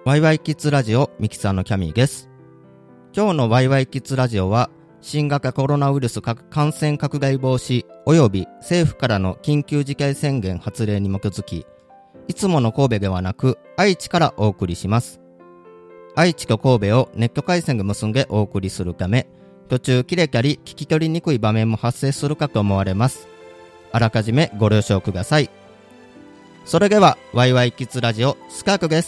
ワイワイキッズラジオミキサーのキャミーです。今日のワイワイキッズラジオは新型コロナウイルス感染拡大防止及び政府からの緊急事態宣言発令に基づき、いつもの神戸ではなく愛知からお送りします。愛知と神戸をネット回線が結んでお送りするため、途中切れたり聞き取りにくい場面も発生するかと思われます。あらかじめご了承ください。それではワイワイキッズラジオスタートです。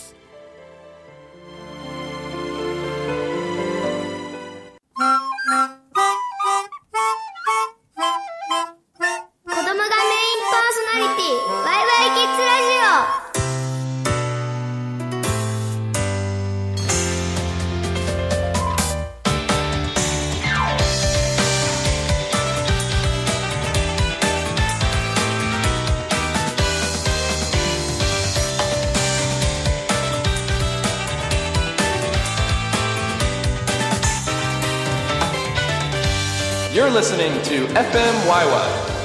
You're listening to FMYY。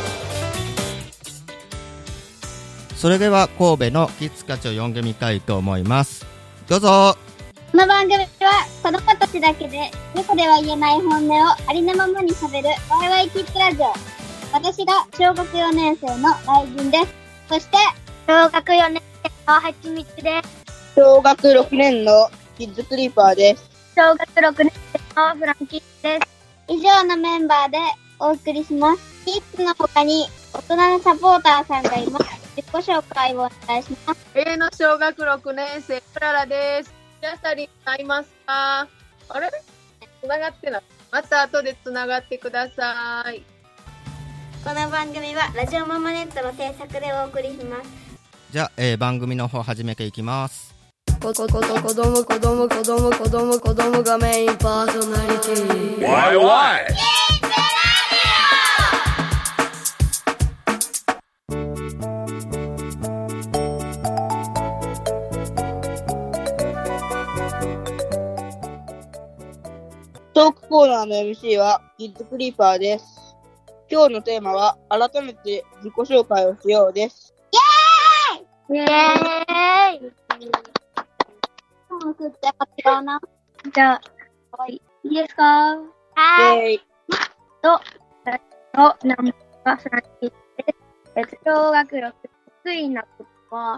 それでは神戸のキッズたちを呼んでみたいと思います。どうぞ。 この番組は子供たちだけでよそでは言えない本音をありのままに喋るワイワイキッズラジオ。私が小学4年生の来人です。そして小学4年生のはちみつです。 小学6年のキッズクリーパーです。 小学6年生のフランキーです。以上のメンバーでお送りします。キッズの他に大人のサポーターさんがいます。自己紹介をお願いします。 A の小学6年生クララです。皆さんに会いますか？あれ？つながってない。また後でつながってください。 この番組はラジオママネットの制作でお送りします。 じゃあ、番組の方始めていきます。 子供がメインパーソナリティ。 ワイワイ。 トークコーナーの MC はキッズクリーパーです。今日のテーマは改めて自己紹介をしようです。 イエーイ。違うな。じゃあ、いいですか？はーい。ナンバーフランキーです。小学6得意なことは、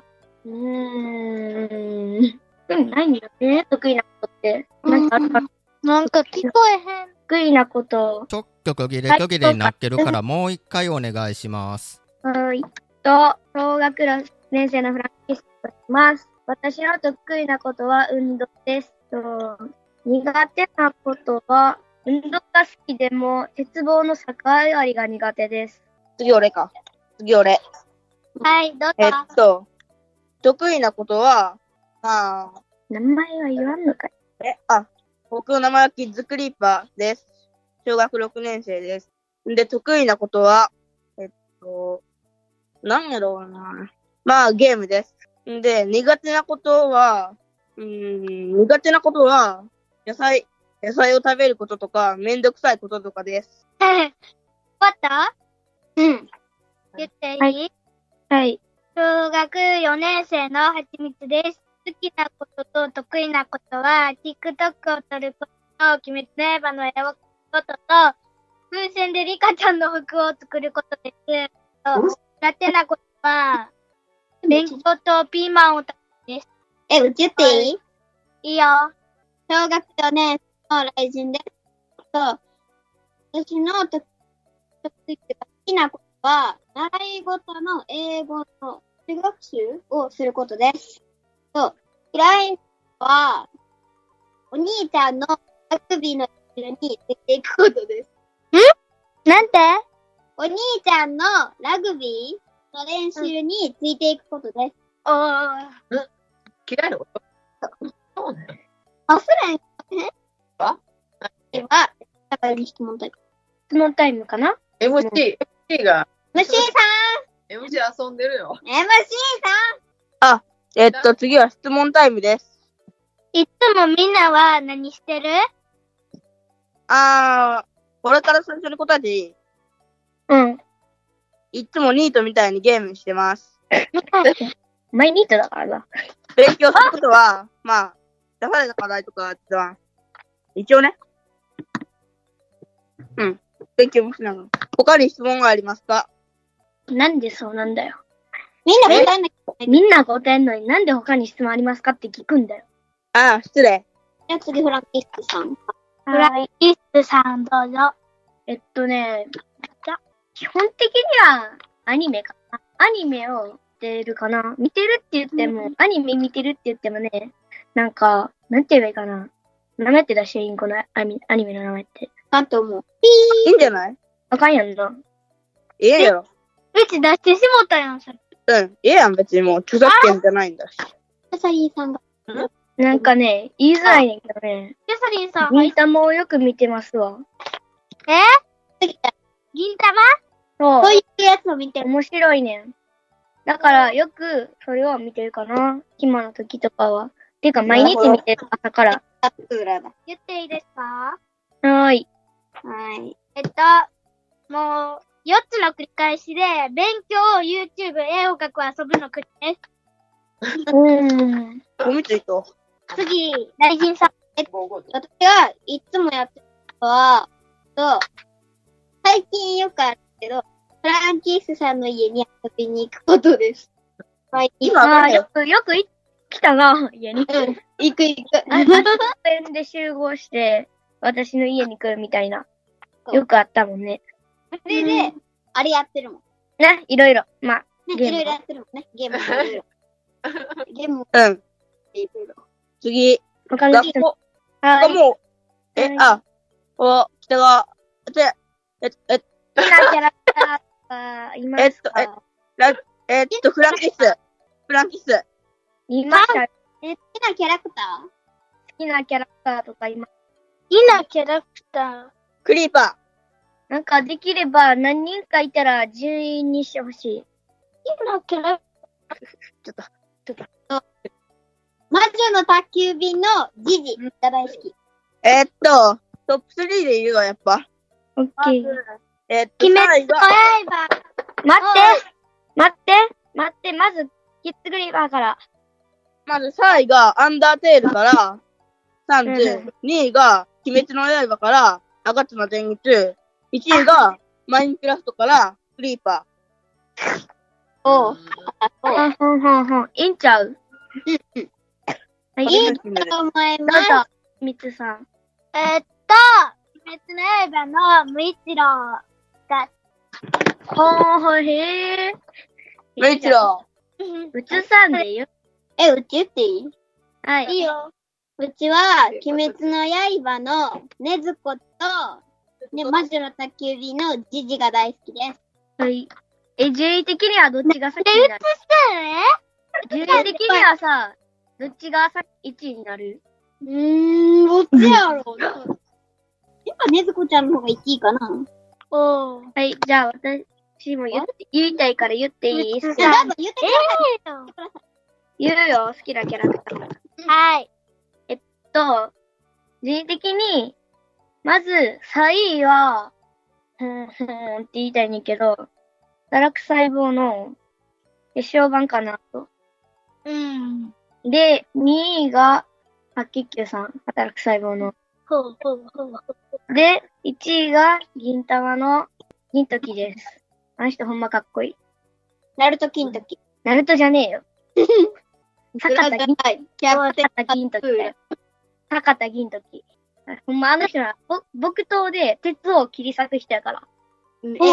ないんだね。得意なことって。なんか聞こえへん。得意なこと。 ちょっと途切れになってるからもう一回お願いします。 はい。小学6年生のフランキーとします。私の得意なことは運動です。苦手なことは、運動が好きでも、鉄棒の逆上がりが苦手です。 次俺。 はい、どうぞ。 得意なことは、 名前は言わんのかい？ 僕の名前はキッズクリーパーです。小学6年生です。で、得意なことは、なんやろうな。ゲームです。で、苦手なことは、野菜を食べることとか、めんどくさいこととかです。 終わった？言っていい？はい。小学4年生のはちみつです。好きなことと得意なことは、TikTok を撮ることと、鬼滅の刃の絵を描くことと、風船でリカちゃんの服を作ることです。苦手なことは、勉強とピーマンを食べるです。うちっていい？いいよ。小学4年の来人です。私の得意というか好きなことは、習い事の英語の学習をすることです。嫌いは、お兄ちゃんのラグビーの練習についていくことです。なんて？お兄ちゃんのラグビーの練習についていくことです。 嫌いなこと？そうね。 それね。では、質問タイムかな？ MC が。 MC さん！ MC 遊んでるよ。 MC さん！ 次は質問タイムです。 いつもみんなは何してる？ これから最初に答えていい？いつもニートみたいにゲームしてます。 お前ニートだからな。 勉強することは、 出された課題とかは、一応ね。勉強もしながら。他に質問がありますか？ なんでそうなんだよ。 みんな答えなきゃ。 みんな答えんのになんで他に質問ありますかって聞くんだよ。 ああ、失礼。 じゃあ次フランキスさん。 フランキスさんどうぞ。基本的にはアニメかな。アニメを見てるかな。見てるって言っても、アニメ見てるって言ってもね、なんて言えばいいかな。名前って出していいんこのアニメの名前って。 なんと思う。 いいんじゃない？ あかんやんな。 ええやろ。 うち出してしもったやん、それ。 ええやん、別にもう著作権じゃないんだし。 キャサリンさんが。 なんかね、言いづらいねんけどね。 キャサリンさん銀玉をよく見てますわ。 銀玉そう。 そういうやつを見てる。 面白いねん。だから、よく、それを見てるかな。暇の時とかは。ていうか、毎日見てる、朝から。 言っていいですか？ はーい。 はい。 もう、4つの繰り返しで、勉強、YouTube、絵を描く、遊ぶの繰りです。 ゴミついと。 次、大臣さん。 私がいつもやってることは、最近よくあるけど、フランキースさんの家に遊びに行くことです。 今よく来たな、家に。 行く。 公園で集合して、私の家に来るみたいな。よくあったもんね。 それで、あれやってるもん。 ね、いろいろ。まあ、 ね、 ゲームいろいろやってるもんね。ゲームもいろいろ。ゲームもうん。 いろいろ。 次。 他の人。 学校。 はい。 もう、北川、 好きなキャラクターがいますか？ フランキス。 いました。好好きなキャラクタきなキャラクターとかいます。好きなキャラクター。 クリーパなんかできれば何人かいたら順位にしてほしい。好きなキャラクー。魔女の宅急便のジジが大好き。 トップ3で言うわ、やっぱ。 ター。オッケー。 鬼滅の 3位が、 刃。 待って、まず、キッズグリーバーから。 まず3位がアンダーテールから30、2位が鬼滅の刃から赤妻伝日、1位がマインクラフトからクリーパおう。 いいんちゃう？はい、 いいと思いどうます。 ぞ、みつさん。 鬼滅の刃の無一郎が、 へー。 ー。無一郎。 うつさんで言う？ うち言っていい？ はい。 いいよ。うちは、鬼滅の刃のねずこと、ね、魔女の宅急便のジジが大好きです。 はい。順位的にはどっちが先になる？順位的にはさ、どっちが1位になる？ どっちやろう。やっぱねずこちゃんの方が1位かな。 はい、じゃあ私も言いたいから言っていい？ じゃあ、どうぞ言ってください。 言うよ、好きなキャラクター。 はい。 順位的に、まず、3位は、って言いたいねんけど、堕落細胞の決勝版かなと。で、2位が、白血球さん、働く細胞の。で、1位が、銀玉の銀時です。あの人ほんまかっこいい。 ナルト金時。 ナルトじゃねえよ。坂田銀時。 キャプテン坂田銀時だよ。坂田銀時。ほんまあの人は、木刀で鉄を切り裂く人やから。 グー。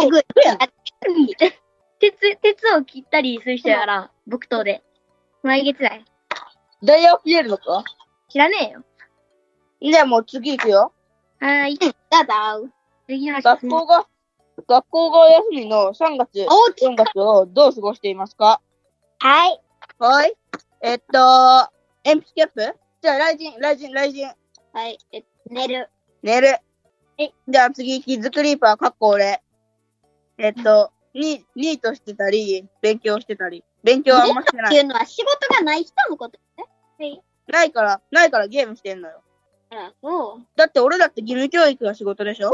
鉄を切ったりする人やから、木刀で。来月来。 ダイヤを切れるのか？ 知らねえよ。 じゃあもう次行くよ。 はーい。次の質問。 学校が休みの3月、4月をどう過ごしていますか？ はい。 はい。鉛筆キャップ？じゃあ、雷神。 はい。寝る。 じゃあ次、キッズクリーパー、かっこ俺。ニートしてたり、勉強してたり。勉強はあんましてない。 っていうのは仕事がない人のことね。 ないからゲームしてんのよ。 そう。 だって俺だって義務教育が仕事でしょ？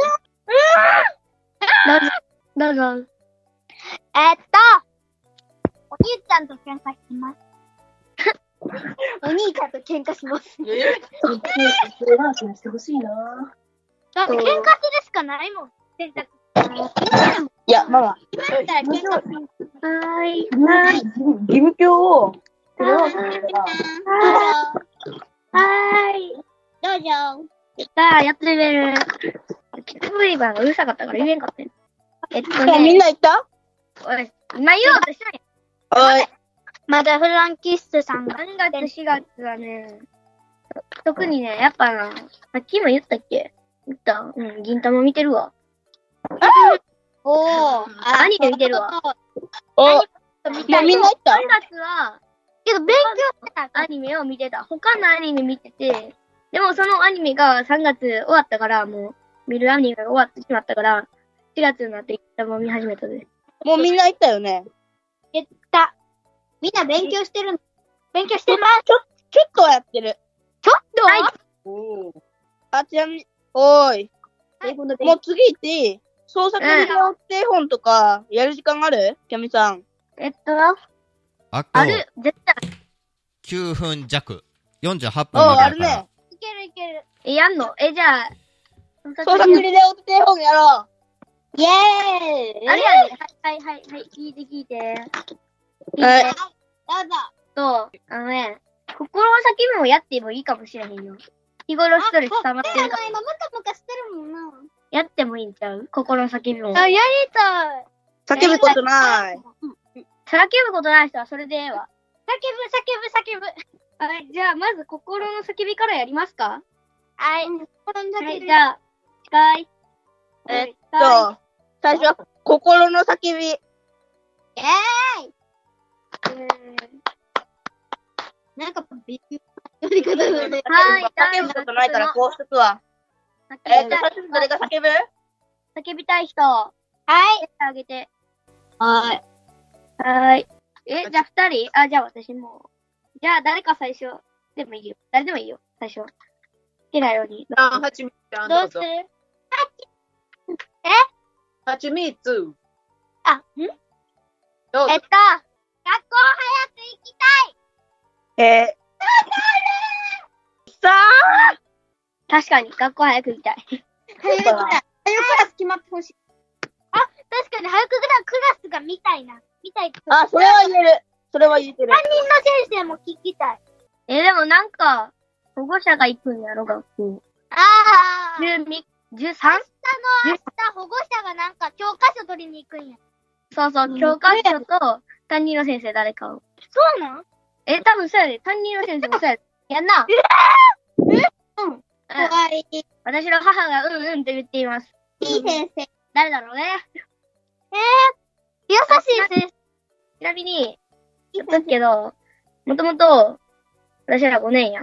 どうぞ。 お兄ちゃんと検索します。 お兄ちゃんと喧嘩します。 してほしいな。 だって喧嘩するしかないもん。選択。 いや、ママ。 だったら喧嘩する。 はーい。 義務教を、 はーい。 どうぞ。 やってみる。キッズブリバーがうるさかったから言えんかったよ。 みんな行った？ おい、今言おうとしたんや。 おい。 まだフランキストさんが。3月、4月はね、特にね、やっぱな、さっきも言ったっけ？言った？銀玉見てるわ。 おー。 アニメ見てるわ。 お、もうみんな行った？ 3月は、けど勉強してたアニメを見てた。他のアニメ見てて、でもそのアニメが3月終わったから、もう、見るアニメが終わってしまったから、4月になって銀玉見始めたで。 もうみんな行ったよね。 言った。 みんな勉強してるの？ 勉強してます。 ちょっとはやってる。 ちょっとあ、ちなみに、おーい。 英語のもう次行っていい？創作ビデオって本とか、やる時間ある？キャミさん。 あとある、絶対。 9分弱。48分おー、 までだからあるね。。 いけるいける。やんの？じゃあ、 創作ビデオって本やろう。 イェーイ。 あれやね。はい、聞いて。 はい。 どうぞ。 心の叫びもやってもいいかもしれへんよ。日頃ストレス溜まってるから。 今ムカムカしてるもんな。 やってもいいんちゃう？心の叫びも。 やりたい。 叫ぶことない。 叫ぶことない人はそれでええわ。叫ぶ。はい、じゃあ、まず心の叫びからやりますか？ はい。心のはい、 叫び。 じゃあ、近い。 最初は心の叫び。 イェーイ。なんか、微妙な呼び方だね。 はい、 叫ぶことないからこうしとくわ。最初誰が叫ぶ？ 叫びたい人。はい。あげて。 はい。 はい。じゃあ二人？じゃあ私も。じゃあ誰か最初でもいいよ。誰でもいいよ、最初。好きなように。 はちみつちゃんどうぞ。 どうする？ はちみつ。 どうぞ。 どうぞ。 学校早く行きたい。 さあ確かに、学校早く行きたい。 早くクラス決まってほしい。 確かに、早くクラスが見たいな。 あ、それは言える。それは言えてる。 担任の先生も聞きたい。でもなんか、保護者が行くんやろ、学校。13？ 明日保護者がなんか教科書取りに行くんや。そうそう、教科書と担任の先生誰かを。そうなん？多分そうやで。担任の先生もそうやで。やんな。 怖い。 私の母がうんって言っています。 いい先生。 誰だろうね。優しい先生。ちなみに、言っとくけど、もともと、私ら5年やん。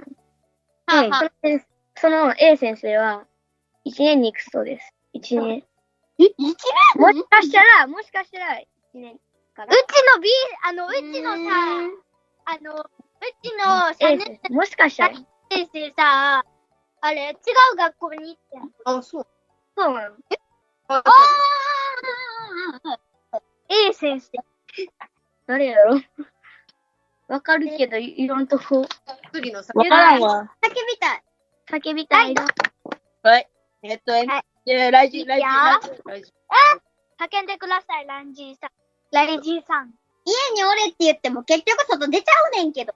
その A 先生は、1年に行くそうです。1年。 1年？ もしかしたら、1年から。うちのさ、3年もしかしたら。先生さ、あれ、違う学校に行ってん。 あ、そう。 そうなの？ あ、 A 先生。誰やろ？わかるけど、いろんとこ。 次のさ。 わからんわ。 叫びたいな。 はい。来人。 叫んでください、ライジンさん。 家におれって言っても結局外出ちゃうねんけど。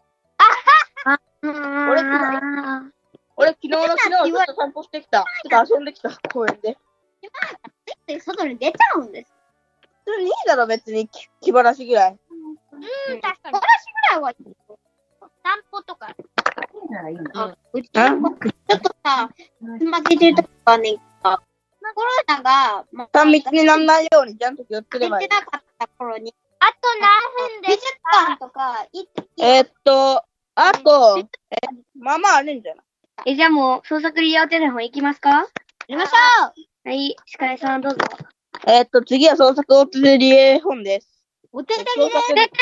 俺昨日ちょっと散歩してきた。ちょっと遊んできた、公園で。 外に出ちゃうんです。 それいいだろ、別に気晴らしぐらい。 確かに。 私ぐらいはいい。 散歩とか。 うちの子、ちょっとさ、つまずいてるとこがねんか。コロナが、 3密にならないようにちゃんと気をつければいい。 出てなかった頃に。 あと何分美術ですか？ 館とか行ってあと、まあまああるんじゃない？ じゃあもう、創作リアテレフォン行きますか？ やりましょう。 はい、司会さんどうぞ。 次は創作おつり絵本です。 お手手で創作リレ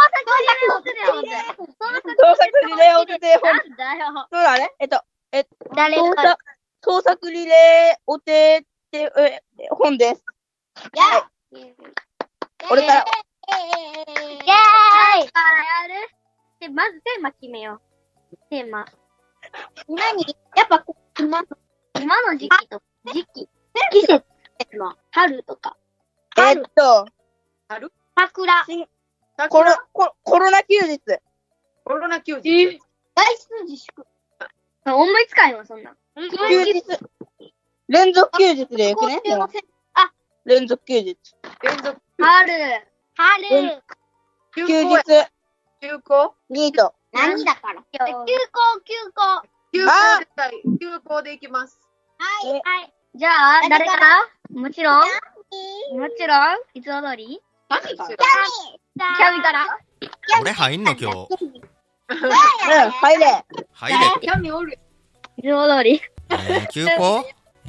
ーお手手本。なんだよ。 そうだね。 誰か。 創作リレーお手手本です。 や俺から。 イェーイ。やる？ で、まずテーマ決めよう。テーマ。 やっぱ今の時期と、季節。春とか。桜。 コロナ休日。 コロナ休日。 外出自粛。 思いつかんよ、そんな。 休日。連続休日でよくね。連続休日。 春。 休日。 休校ニート。 何だから。 休校で行きます。 はい。じゃあ、誰からもちろん、いつも通りキャミから。 俺入んの今日。 入れ。 キャミおる。 いつも通り。 休校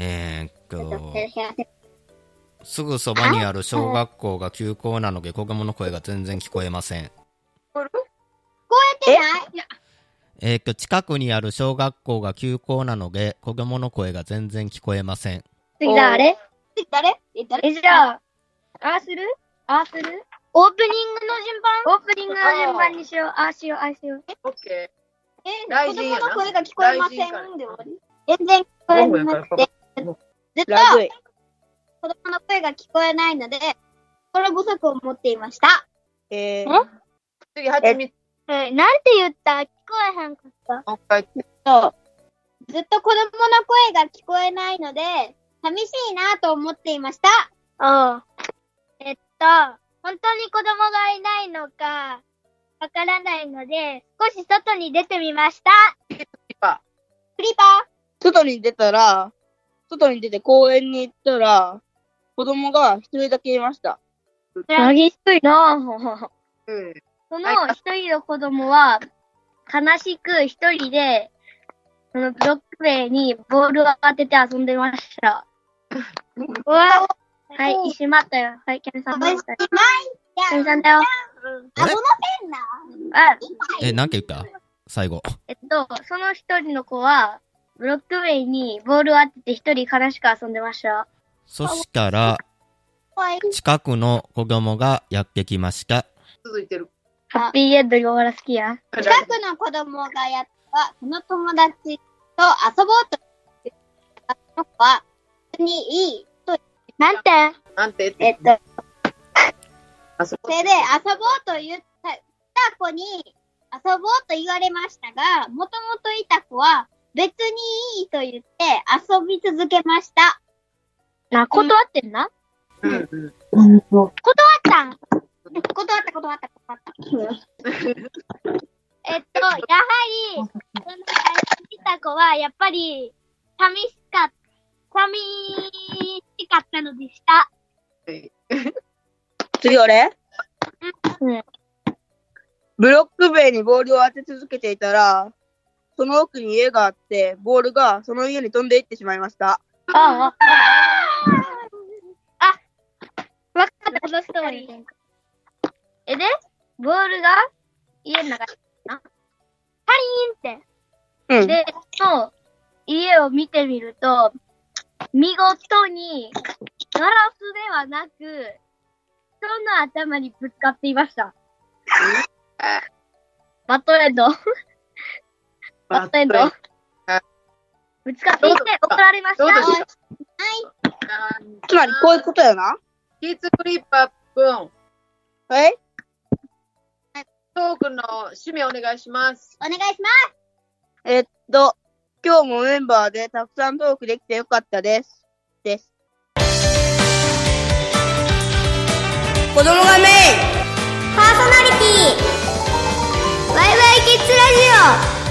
すぐそばにある小学校が休校なので子供の声が全然聞こえません。 聞こえてない？ 近くにある小学校が休校なので子供の声が全然聞こえません。 次誰？ じゃあ、 ああするオープニングの順番にしよう。ああしよう。 オッケ子供の声が聞こえませんで終わり？全然聞こえなくて、ずっと子供の声が聞こえないので、心細く思っていました。 次、はちみつ。 なんて言った？聞こえへんかった。 もう一回。 ずっと子供の声が聞こえないので、寂しいなと思っていました。 本当に子供がいないのか、わからないので、少し外に出てみました。 クリパー外に出て公園に行ったら、子供が一人だけいました。 激しいなぁ。 うん。 その一人の子供は、悲しく一人で、そのブロック塀にボールを当てて遊んでました。うわはい、しまったよ。はい、キャミさんだよ。キャミさんだよ。 あ、そのペンな。 なんて言った最後。 その一人の子は、ブロック塀にボールを当てて一人悲しく遊んでました。 そしたら、近くの子供がやってきました。 続いてる。 ハッピーエンドに終わらすきや。 近くの子供がやったその友達と遊ぼうと言ったその子は、普通にいいとなんてそれで遊ぼうと言った子に遊ぼうと言われましたが、もともといた子は別にいいと言って遊び続けました。 断ってんな。断った。やはり、いた子はやっぱり寂しかったのでした。 次俺？ うん。 ブロック塀にボールを当て続けていたら、その奥に家があって、ボールがその家に飛んでいってしまいました。 わかった、このストーリー。で、ボールが家の中にパリーンって。で、その家を見てみると、見事にガラスではなく、人の頭にぶつかっていました。バッドエンド。ぶつかっていて怒られました。 つまりこういうことやな。 キッズクリッパー君。 はい。 トークの締めお願いします。 お願いします。 今日もメンバーでたくさんトークできてよかったです。 子供がメインパーソナリティワイワイキッズラジオ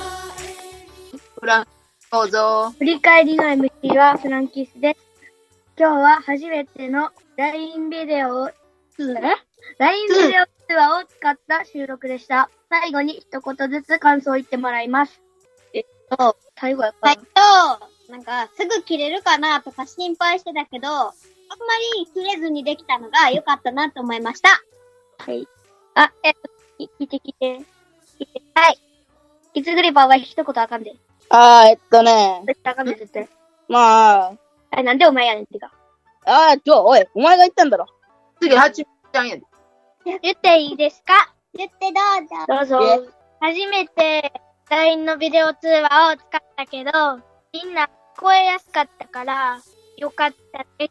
どうぞ。 振り返りの MC はフランキースです。 今日は初めての LINE ビデオ通話を使った収録でした。最後に一言ずつ感想を言ってもらいます。最後やっぱなんか、すぐ切れるかなとか心配してたけど、あんまり切れずにできたのが良かったなと思いました。 はい。聞いて。はい。キッズグリバーは一言あかんで。 絶対あかんで、絶対。 まあ。 なんでお前やねんってか。 おい、お前が言ったんだろ。 次、はちみちゃんやで。 言っていいですか？ 言ってどうぞ。初めて LINE のビデオ通話を使ったけど、みんな聞こえやすかったから、よかったです。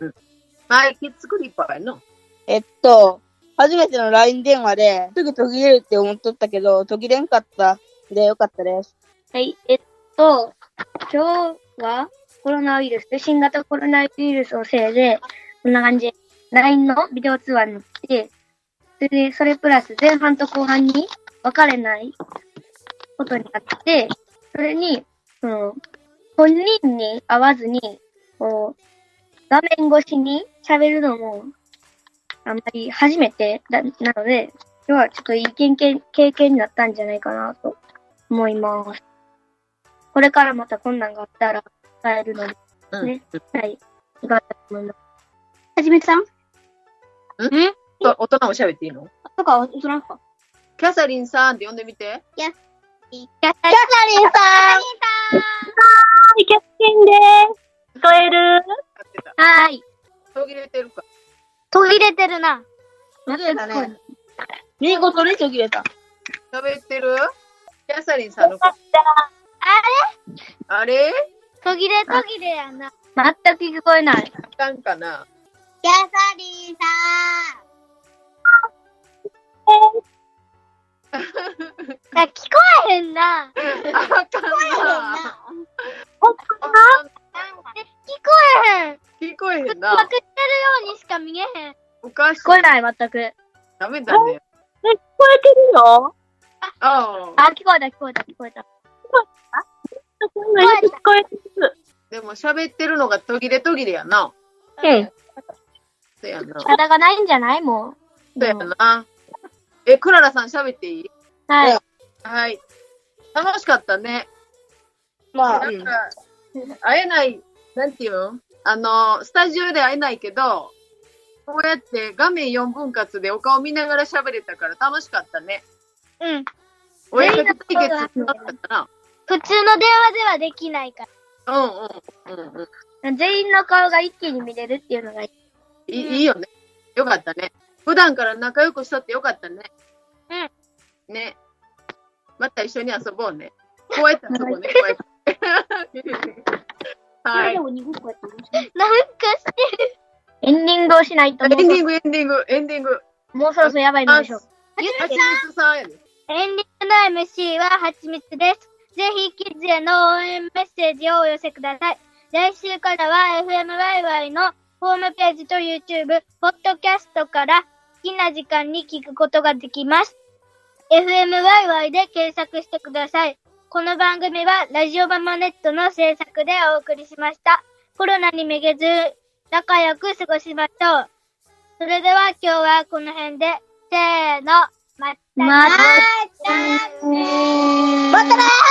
はい、キッズクリッパーやの。 初めての LINE 電話で、すぐ途切れるって思っとったけど、途切れんかったでよかったです。 はい、今日は新型コロナウイルスのせいで、こんな感じで LINE のビデオ通話になって、それプラス前半と後半に分かれないことになって、それに、本人に会わずに、画面越しに喋るのも、あんまり初めてなので、今日はちょっといい経験になったんじゃないかなと思います。これからまたこんなんがあったら伝えるので、ね。はい。よかったと思います。 はじめさん大人も喋っていいの？ とか、大人か。 キャサリンさんって呼んでみて。 キャサリンさんキャサリンでーす。聞こえる？はい。 途切れてるか。 途切れてるな。 途切れたね。見事に途切れた。 喋ってる？キャサリンさんの。あれ途切れやな。全く聞こえない。 なんかな。 キャサリンさ聞こえへんな。 あかんな。聞こえへんな。 まくってるようにしか見えへん。 おかしい。 聞こえない、全く。 ダメだね。 聞こえてるよ。聞こえた。聞こえた。聞こえる。 でも喋ってるのが途切れやな。そうやな。 仕方がないんじゃない？もう。 そうやな。クララさん喋っていい？ はい。 はい。楽しかったね。 まあ、 なんか、会えない、なんていうの？スタジオで会えないけど、こうやって画面4分割でお顔見ながら喋れたから楽しかったね。 うん。 親子対決だったかな。 普通の電話ではできないから。全員の顔が一気に見れるっていうのがいい。 いいよね。よかったね。普段から仲良くしとってよかったね。 うん。 ね。また一緒に遊ぼうね。こうやって遊ぼうね。こうやって。はい。 なんかしてる。エンディングをしないと。 エンディング。 もうそろそろやばいのでしょう。 はちみつさんやで。 エンディングの MC ははちみつです。ぜひキッズへの応援メッセージをお寄せください。来週からは FMYY のホームページと YouTube、ポッドキャストから好きな時間に聞くことができます。FMYY で検索してください。この番組はラジオバマネットの制作でお送りしました。コロナにめげず仲良く過ごしましょう。それでは今日はこの辺で、せーの、またねー。 またねー。